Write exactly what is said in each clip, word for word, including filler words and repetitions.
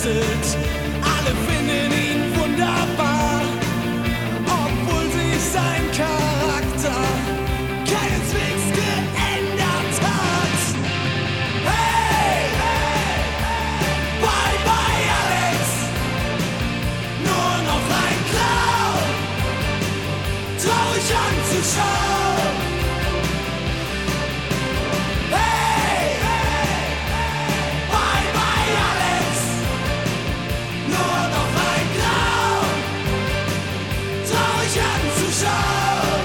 beobachtet. Alle finden ihn wunderbar, obwohl sich sein Charakter keineswegs geändert hat. Hey, hey, bye bye Alex, nur noch ein Clown, traurig anzuschauen. Hey, hey, bye bye Alex, nur noch ein Clown, traurig anzuschauen.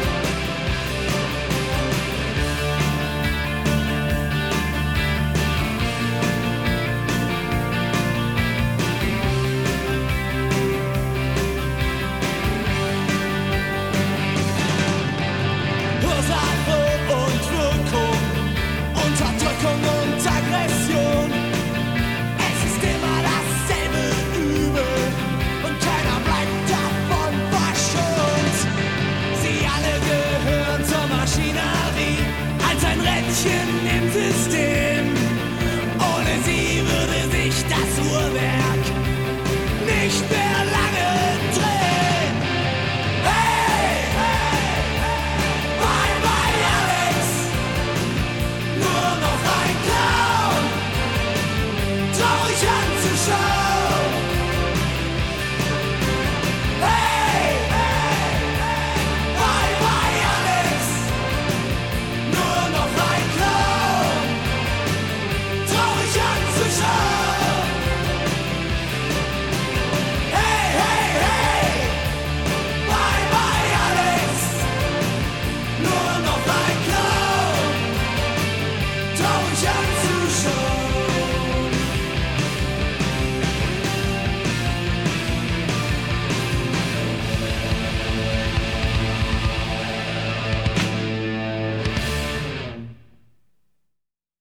Ursache und Wirkung, Unterdrückung und Aggression. Es ist immer dasselbe Übel und keiner bleibt davon verschont. Sie alle gehören zur Maschinerie, als ein Rädchen im System. Ohne sie würde sich das Uhrwerk